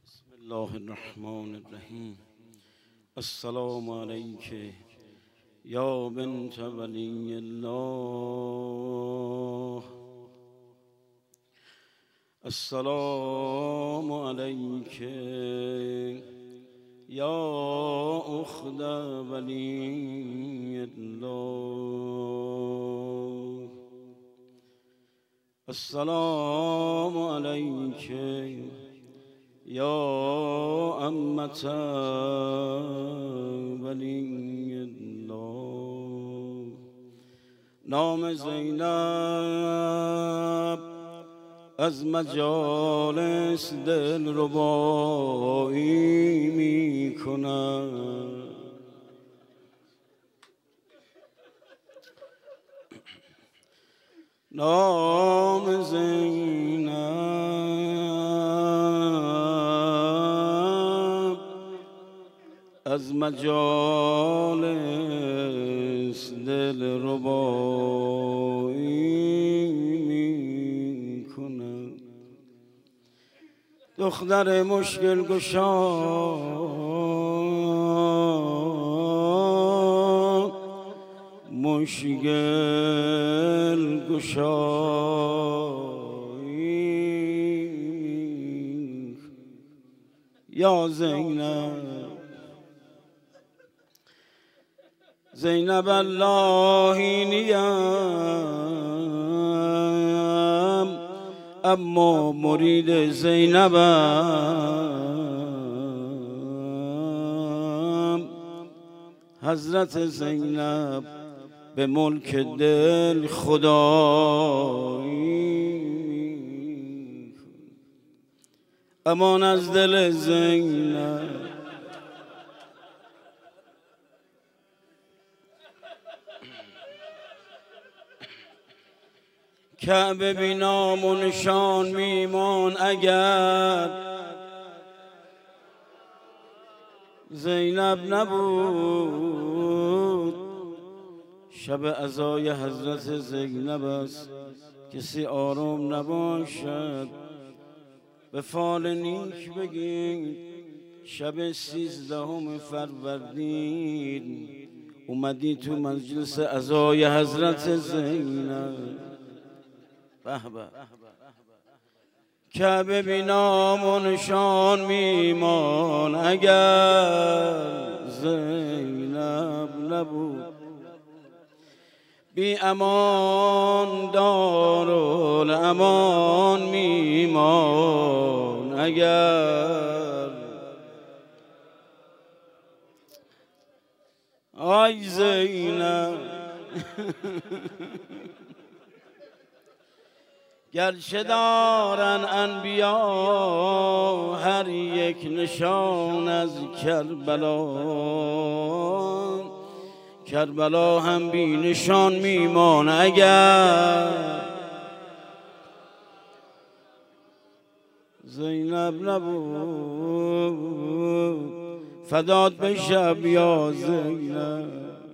بسم الله الرحمن الرحیم. السلام علیک یا بنت ولی الله. السلام علیک یا اخت ولی الله. السلام علیک یا امة ولی الله. نام زینب از مجالس دلربایی می کند. نام زینب از مجالس دلربایی می کند. دختر مشکل گشا مشکل گشایی یا زینب. زینب اللهی نیم اما مرید زینبم. حضرت زینب به ملک دل خدایی. امان از دل زینب. کعبه بی نام و نشان میمان اگر زینب نبود. شب عزای حضرت زینب است کسی آرام نباشد. به فال نیک بگید شب 13 فروردین اومدی تو مجلس عزای حضرت زینب. به به. کعبه بی نام و نشان میمان اگر زینب نبود. بی امان دارالامان میمان اگر آی زینب. گرچه دارن انبیا هر یک نشان از کربلا، کربلا هم بی نشان میمان اگر زینب نبود. فدات به شب یا زینب.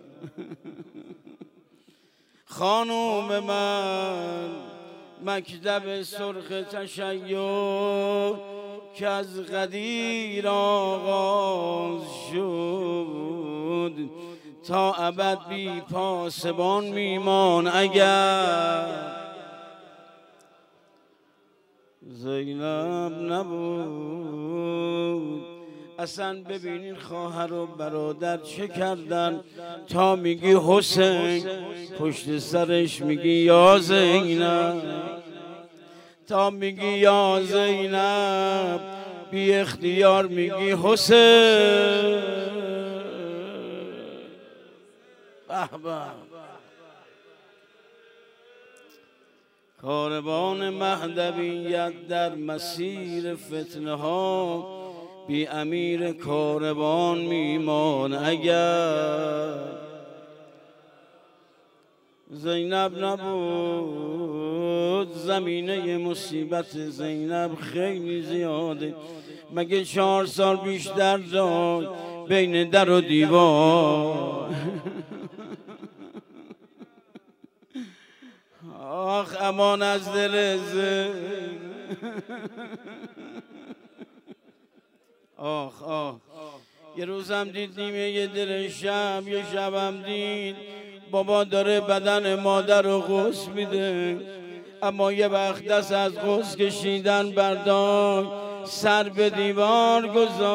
خانوم من مکتب سرخ تشیع که از غدیر آغاز شد تا ابد بی پاسبان میمان اگر زینب نبود. اصلا ببینین خواهر و برادر چه کردن تا میگی حسین پشت سرش میگی یا زینب. تا میگی یا زینب بی اختیار میگی حسین. به به. کاروان مهدویت در مسیر فتنه ها بی امیر کاروان میمان اگر زینب نبود. زمینه مصیبت زینب خیلی زیاده. مگه 4 سال بیشتر داشت بین در و دیوار. آخ امان از دل زین. آخ آخ. یه روزم دید نیمه یه دل شب، یه شبم دید بابا داره بدن مادر رو غسل میده، اما یه وقت دست از غسل کشیدن برداشت، سر به دیوار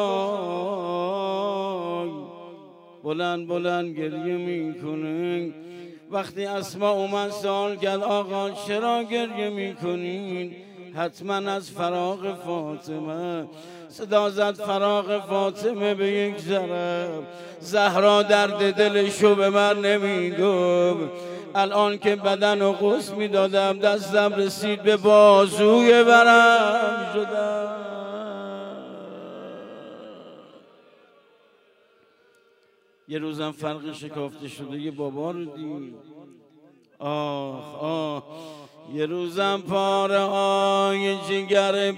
گذاشت، بلند بلند گریه میکنه. وقتی اسما اومد سوال کرد آقا چرا گریه میکنین؟ حتما از فراق فاطمه. صدا زد فراق فاطمه به یک ضرب، زهرا درد دلشو به من نمیگفت. الان که بدن و غسل میدادم دستم رسید به بازوی ورم شدم. یه روزم فرق شکافته شده یه بابا رو دید. آخ آخ. یه روزم پاره های جگر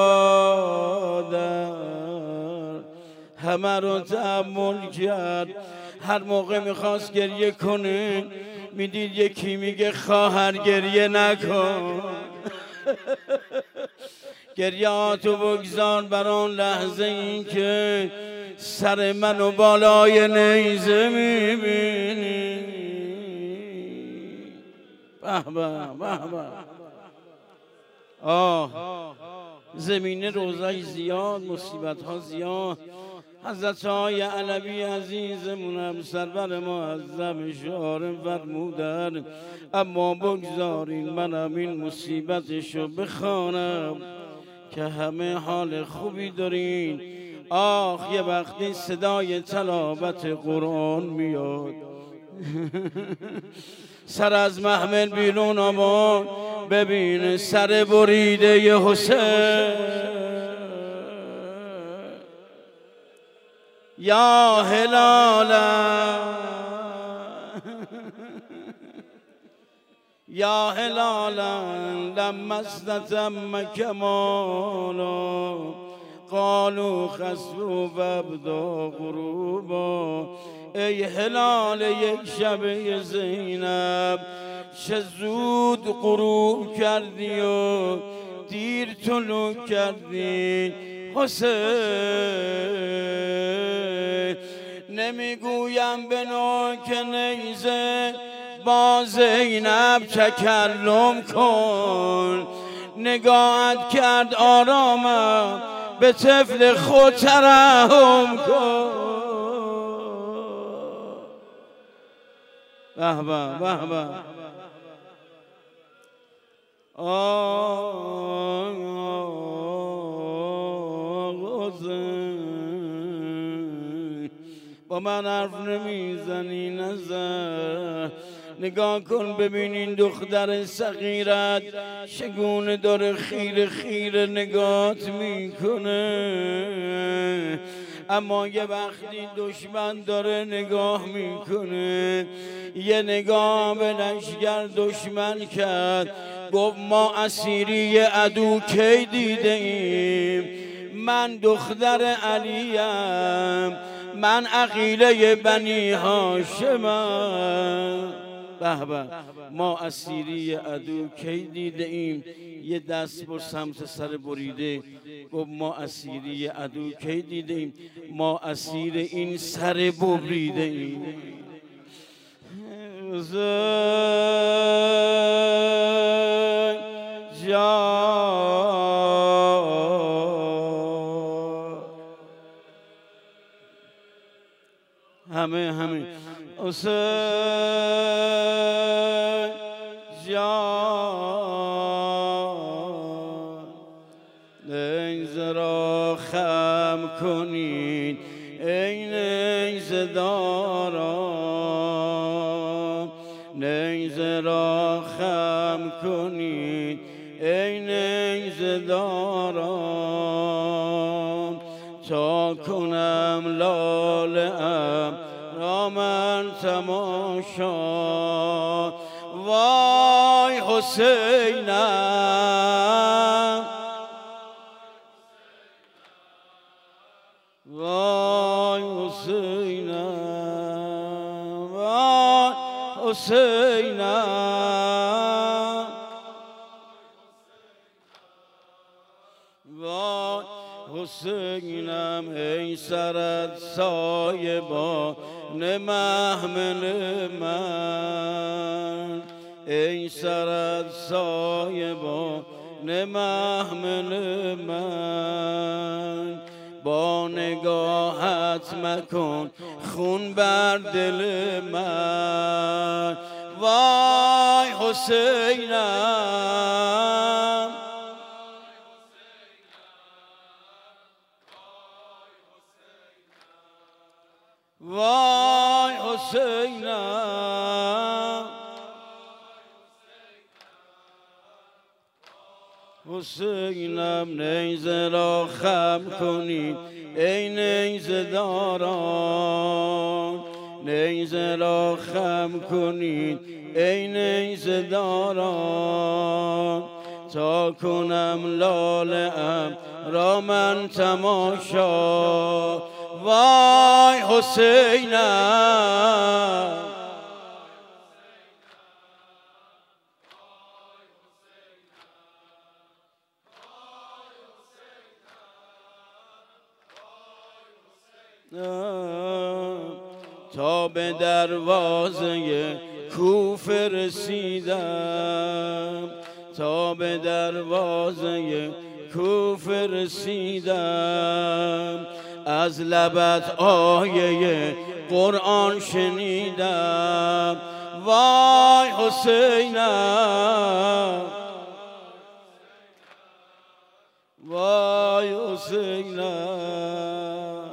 برادر همه رو تحمل کرد. هر موقع میخواست گریه کنه میدید یکی میگه خواهر گریه نکن. گریهاتو بگذار بر آن لحظه این که سر منو بالای نیزه میبینی. به به به به. آه زمینه روزای زیاد، مصیبت ها زیاد. حضرت های علوی عزیزمونم سرور معظم شارم فرمودن اما بگذارین منم این مصیبتشو بخوانم که همه حال خوبی دارین. آخ یه وقتی صدای تلاوت قرآن میاد سر از محمل بیرون آمد، ببین سر بریده ی حسین. یا هلالا یا هلالا لما استتم کمالا قالوا خسفوا وابدا غروبا. ای هلال یک شب زینب چه زود غروب کردی و دیر طلوع کردی حسین. نمیگویم به نوک نیزه با زینب تکلم کن، نگاهت کرد آرامم به طفل خود ترحم کن. به به به به. با من حرف نمیزنی نظر، نگاه کن ببینین دختر صغیرت چگونه داره خیره خیره نگات میکنه. اما یه وقتی دشمن داره نگاه میکنه، یه نگاه به لشگر دشمن کرد، گفت ما اسیری عدو کی دیده ایم؟ من دختر علیم، من عقیله بنی هاشمم. به به. ما اسیری عدو کی دیده ایم؟ یه دست بر سمت سر بریده گفت ما اسیری عدو کی دیده ایم؟ ما اسیر این سر بریده ایم. همه حسین جان نیزه را خم کنین ای نیزه داران، نیزه را خم کنین ای نیزه داران، تا کنم لاله ام را من تماشا. وای حسینم، وای حسینم، وای حسینم، وای حسینم ای سرت سایه بان محمل من، ای سرت سایه بان محمل من، با نگاهت مکن خون بر دل من. وای حسینم، وای حسینم، حسینم نیزه را خم کنید ای نیزه داران، نیزه را خم کنید ای نیزه داران، تا کنم لاله ام را من تماشا. وای حسینم، تا به دروازه کوفه رسیدم، تا به دروازه کوفه رسیدم، از لبت آیه قرآن شنیدم. وای حسینم، وای حسینم،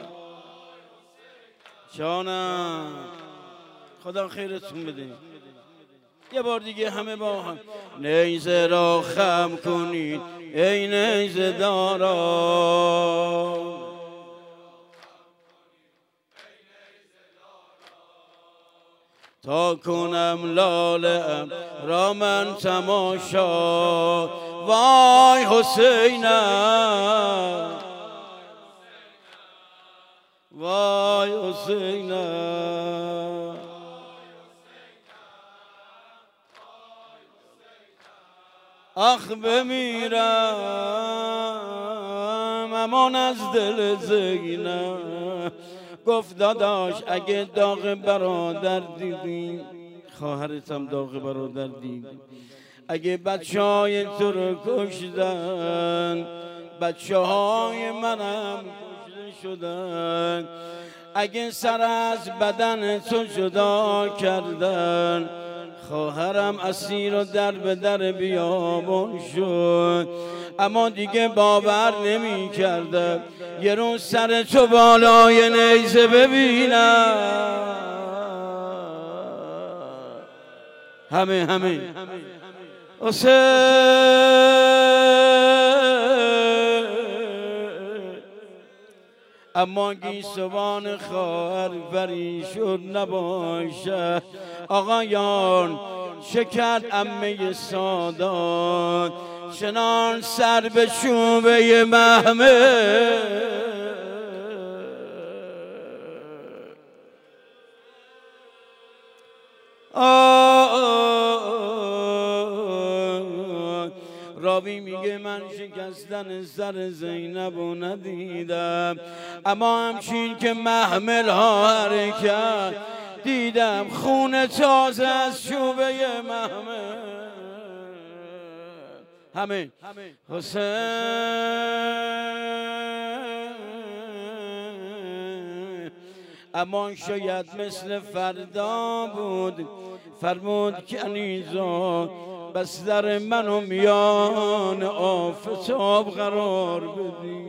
جانم خدا خیرتون بده. یه بار دیگه همه با هم. نیزه را خم کنید ای نیزه داران، تا کنم لاله ام را من تماشا. وای حسینم، وای حسینم، آخ بمیرم امان از دل زینب. گفت داداش اگه داغ برادر دیدی، خواهرتم داغ برادر دیدی، اگه بچه های تو رو کشتن، بچه های منم کشته شدن، اگه سر از بدن تو جدا کردن، خواهرم اسیر و در به در بیابان شد، اما دیگه باور نمی کردم یه روز سر تو بالای نیزه ببینم. همه اما گیسوان خواهر بری شد نباشد. آقایان چه کرد عمه سادات، چنان سر به چوبه محمل، راوی میگه من شکستن سر زینب رو ندیدم، اما همچین که محمل ها حرکت دیدم خون تازه از چوبه محمل. همه حسین، اما شاید مثل فردا بود، فرمود کنیزا بس در منو میان آفتاب قرار بدی.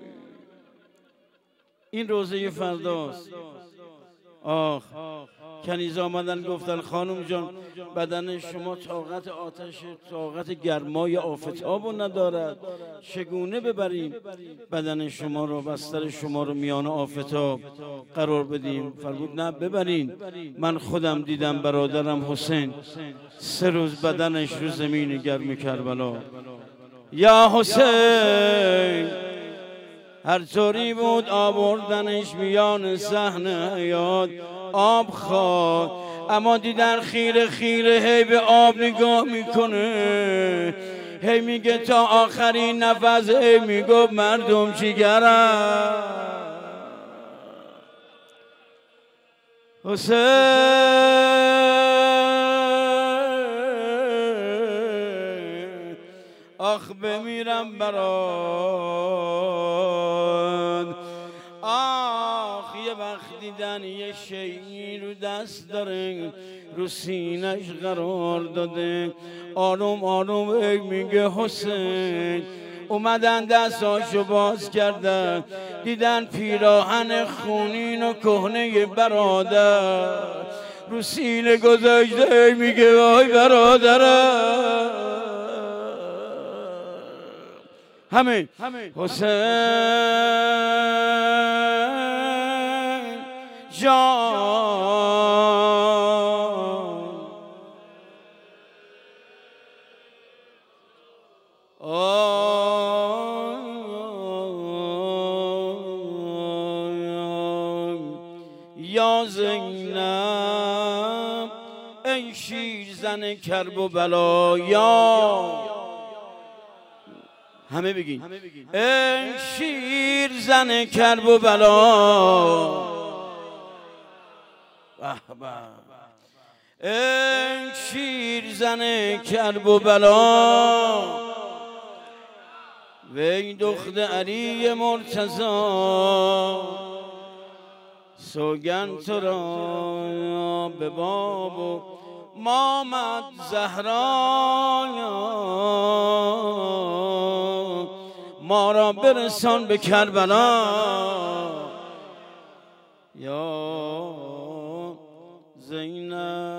این روزه فرداست. آخ کنیز آمدن گفتن خانم جان بدن شما طاقت آتش، طاقت گرمای آفتابو ندارد، چگونه ببریم بدن شما رو، بستر شما رو میان آفتاب قرار بدیم؟ فرمود نه ببرین، من خودم دیدم برادرم حسین 3 روز بدنش رو زمین گرم کربلا. یا حسین هر طوری بود آوردنش میان صحنه حیات، آب خواد، اما دیدن خیره خیره هی به آب نگاه میکنه، هی میگه تا آخرین نفس هی میگفت مردم جیگرم حسین آخ بمیرم برات آخ یه وقت دیدن یه شیعی رو دست داره رو سینش قرار داده آروم آروم میگه حسین اومدن دستاشو باز کردن دیدن پیراهن خونین و کهنه برادر رو سینه گذاشته میگه وای برادرم همه حسین جان یا زینب ای شیرزن کرب و بلا یا همه بگین ای شیرزن کرب و بلا ای شیرزن کرب و بلا وی دخت علی مرتضی سوگند تو را به باب و محمد زهرا ما را برسان به کربلا یا زینب